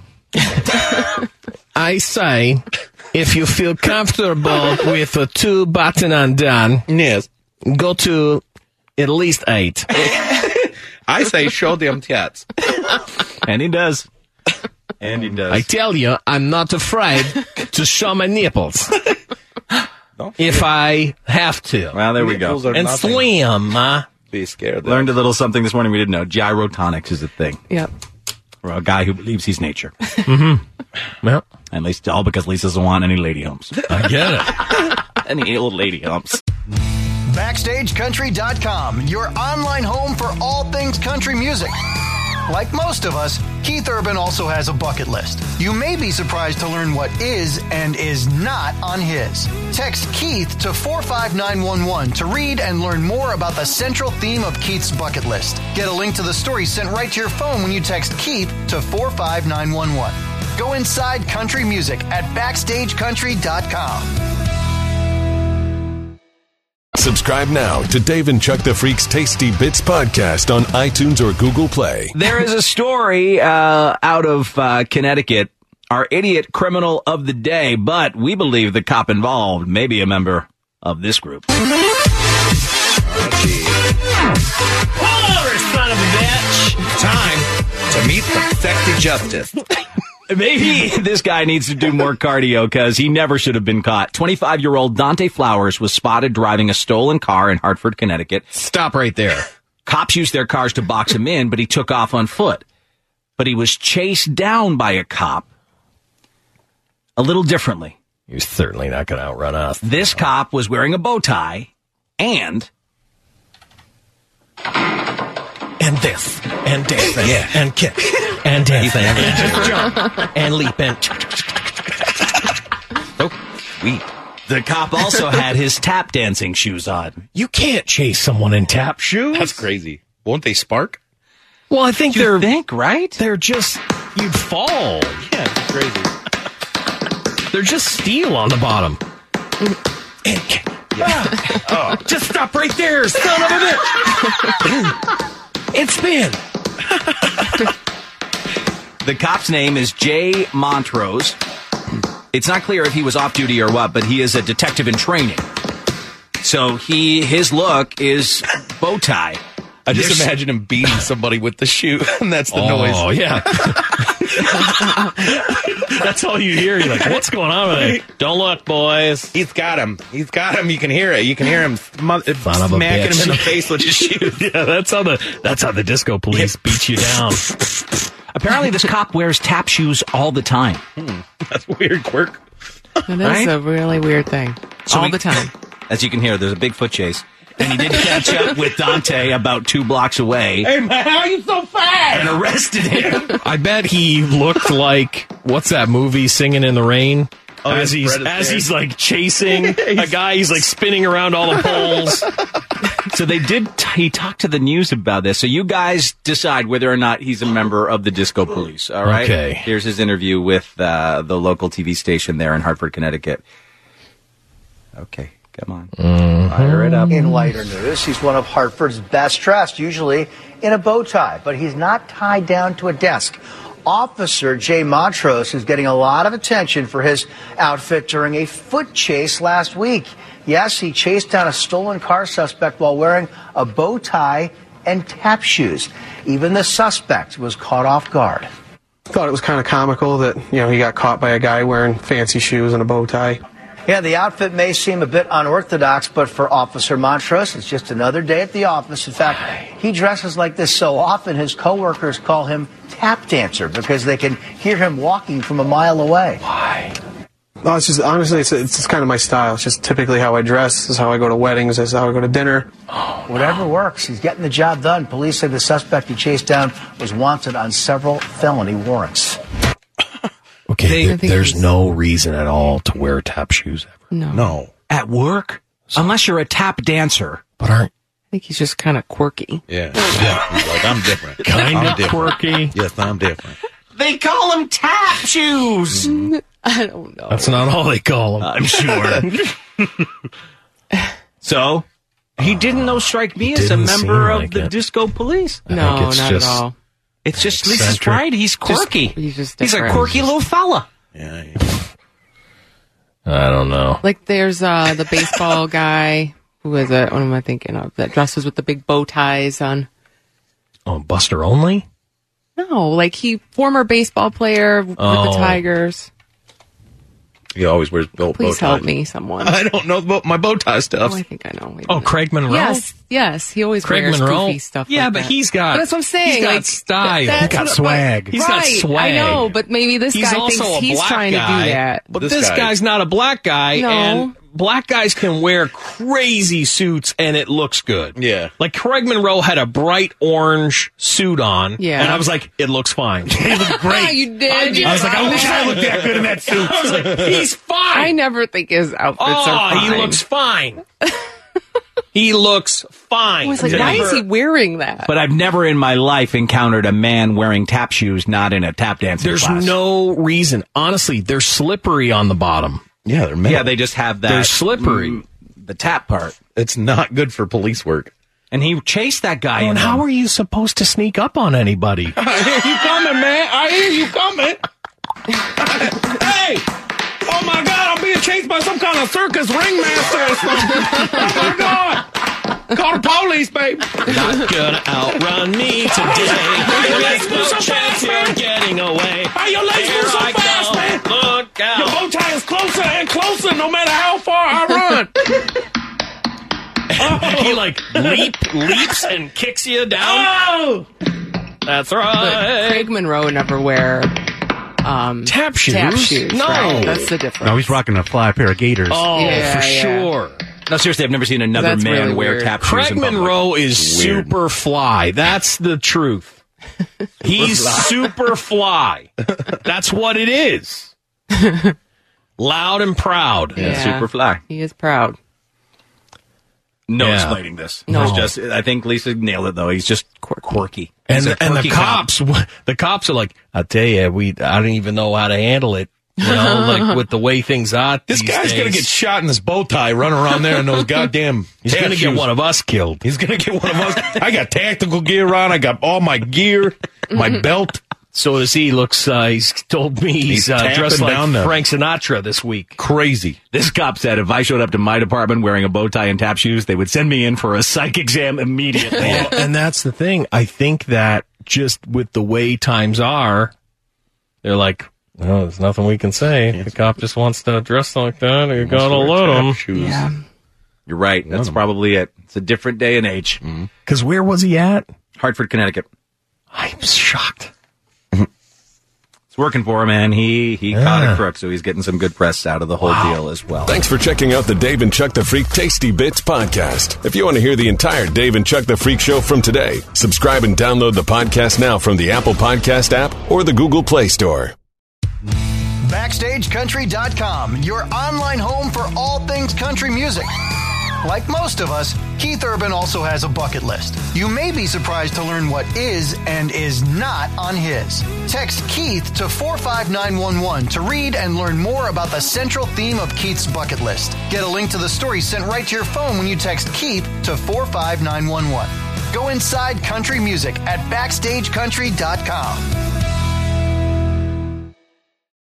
I say, if you feel comfortable with a two button undone, Yes. go to at least eight. I say show them tits. And he does. And he does. I tell you, I'm not afraid to show my nipples. Don't If I have to. Well, there we go. Nipples are And nothing. swim, uh, Be scared. Learned a little something this morning we didn't know. Gyrotonics is a thing. Yep. For a guy who believes he's nature. well, At least all because Lisa doesn't want any lady humps. I get it. Any old lady humps. Backstage Country dot com, your online home for all things country music. Like most of us, Keith Urban also has a bucket list. You may be surprised to learn what is and is not on his. Text Keith to four five nine one one to read and learn more about the central theme of Keith's bucket list. Get a link to the story sent right to your phone when you text Keith to four five nine one one. Go inside country music at backstage country dot com. Subscribe now to Dave and Chuck the Freak's Tasty Bits podcast on iTunes or Google Play. There is a story uh, out of uh, Connecticut, our idiot criminal of the day, but we believe the cop involved may be a member of this group. Pull over, son of a bitch! Time to meet the sexy justice. Maybe this guy needs to do more cardio because he never should have been caught. twenty-five-year-old Dante Flowers was spotted driving a stolen car in Hartford, Connecticut. Stop right there. Cops used their cars to box him in, but he took off on foot. But he was chased down by a cop a little differently. You're certainly not going to outrun us. This cop was wearing a bow tie and... And this, and dancing, yeah. and kick, and dancing, and just jump, and leap, and... Oh, sweet. The cop also had his tap dancing shoes on. You can't chase someone in tap shoes. That's crazy. Won't they spark? Well, I think you they're... think, right? They're just... You'd fall. Yeah, it's crazy. They're just steel on the bottom. And kick. Yeah. Oh, just stop right there, son of a bitch! And spin. The cop's name is Jay Montrose. It's not clear if he was off duty or what, but he is a detective in training. So he his look is bow tie. I just There's... imagine him beating somebody with the shoe, and that's the oh, noise. Oh, yeah. That's all you hear. You're like, what's going on with it? Don't look, boys. He's got him. He's got him. You can hear it. You can hear him sm- smacking him in the face with his shoes. Yeah, that's how the that's how the disco police beat you down. Apparently, this cop wears tap shoes all the time. Hmm. That's a weird quirk. That is right? a really weird thing. So all we, the time. As you can hear, there's a big foot chase. And he did catch up with Dante about two blocks away. Hey, man, how are you so fast? And arrested him. I bet he looked like, what's that movie, Singing in the Rain? Oh, as he's as he's like chasing a guy, he's like spinning around all the poles. So they did, t- he talked to the news about this. So you guys decide whether or not he's a member of the disco police, all right? Okay. Here's his interview with uh, the local T V station there in Hartford, Connecticut. Okay. Come on. Mm-hmm. Fire it up. In lighter news, he's one of Hartford's best dressed, usually in a bow tie, but he's not tied down to a desk. Officer Jay Montrose is getting a lot of attention for his outfit during a foot chase last week. Yes, he chased down a stolen car suspect while wearing a bow tie and tap shoes. Even the suspect was caught off guard. Thought it was kind of comical that, you know, he got caught by a guy wearing fancy shoes and a bow tie. Yeah, the outfit may seem a bit unorthodox, but for Officer Montrose, it's just another day at the office. In fact, he dresses like this so often, his coworkers call him Tap Dancer because they can hear him walking from a mile away. Why? No, it's just, honestly, it's, it's just kind of my style. It's just typically how I dress. This is how I go to weddings. This is how I go to dinner. Oh, whatever works. He's getting the job done. Police say the suspect he chased down was wanted on several felony warrants. Okay, there, there's no reason at all to wear tap shoes ever. No. No. At work? So, unless you're a tap dancer. But aren't... I think he's just kind of quirky. Yeah. Yeah. He's like, I'm different. Kind of quirky. Yes, I'm different. They call them tap shoes. I don't know. That's not all they call them. I'm sure. So, he didn't know strike me as a member of like the it. disco police. I No, think it's not just at all. It's just, this is right. He's quirky. Just, he's just He's a different. quirky little fella. Yeah. yeah. I don't know. Like there's uh, the baseball guy. Who is it? What am I thinking of? That dresses with the big bow ties on. Oh, Buster Only? No, like he former baseball player with Oh. the Tigers. He always wears bow, bow Please ties. help me, someone. I don't know about my bow tie stuff. Oh, I think I know. Wait a Oh, minute. Craig Monroe? Yes, yes. He always Craig wears Monroe? goofy stuff. Yeah, like but that. he's got- But that's what I'm saying. he's got like, style. that's He's got what- swag. He's got right, swag. I know, but maybe this He's guy also thinks a he's black trying guy, to do that. But this, this guy, guy's not a black guy, No. and black guys can wear crazy suits and it looks good. Yeah. Like Craig Monroe had a bright orange suit on. Yeah. And I was like, it looks fine. He looked great. You did. I was like, I wish I looked that good in that suit. I was like, he's fine. I never think his outfits oh, are fine. he looks fine. He looks fine. I was like, why is he wearing that? But I've never in my life encountered a man wearing tap shoes not in a tap dancing There's class. no reason. Honestly, they're slippery on the bottom. Yeah, they're metal. Yeah, they just have that. They're slippery. mm, the tap part. It's not good for police work. And he chased that guy. Oh, in and them. how are you supposed to sneak up on anybody? I hear you coming, man. I hear you coming. Hey! Oh my God! I'm being chased by some kind of circus ringmaster or something. Oh my God! Call the police, baby. Not gonna outrun me today. There's no so chance fast, you're man. getting away. Hey, your legs Here move so I fast, go. man. Look out. Your bow tie is closer and closer, no matter how far I run. He like leap, leaps and kicks you down. Oh! That's But right. Craig Monroe would never wear um, Tap shoes? Tap shoes. No. right? That's the difference. No, he's rocking a fly pair of gaiters. Oh, Yeah, for yeah. sure. No, seriously, I've never seen another That's man really wear weird. tap shoes Craig in public. Monroe is Weird. super fly. That's the truth. He's super fly. That's what it is. Loud and proud. Yeah, super fly. He is proud. No Yeah. explaining this. No. It's just, I think Lisa nailed it though. He's just quir- quirky. And He's a the, and the quirky cop. cops, the cops are like, I tell you, we I don't even know how to handle it. You know, like with the way things are. This these guy's days. gonna get shot in his bow tie running around there in those goddamn. He's tap gonna get shoes. one of us killed. He's gonna get one of us. I got tactical gear on. I got all my gear, my belt. So does he. Looks. Uh, he's told me he's, He's uh, dressed tapping like down there. Frank Sinatra this week. Crazy. This cop said if I showed up to my department wearing a bow tie and tap shoes, they would send me in for a psych exam immediately. Well, and that's the thing. I think that just with the way times are, they're like, oh, there's nothing we can say. The cop just wants to dress like that. You gotta let him. Shoes. Yeah. You're right. That's probably it. It's a different day and age. Because where was he at? Hartford, Connecticut. I'm shocked. It's working for him, and he he caught a crook, so he's getting some good press out of the whole deal as well. Thanks for checking out the Dave and Chuck the Freak Tasty Bits podcast. If you want to hear the entire Dave and Chuck the Freak show from today, subscribe and download the podcast now from the Apple Podcast app or the Google Play Store. Backstage Country dot com, your online home for all things country music. Like most of us, Keith Urban also has a bucket list. You may be surprised to learn what is and is not on his. Text Keith to four five nine one one to read and learn more about the central theme of Keith's bucket list. Get a link to the story sent right to your phone when you text Keith to four five nine one one. Go inside country music at Backstage Country dot com.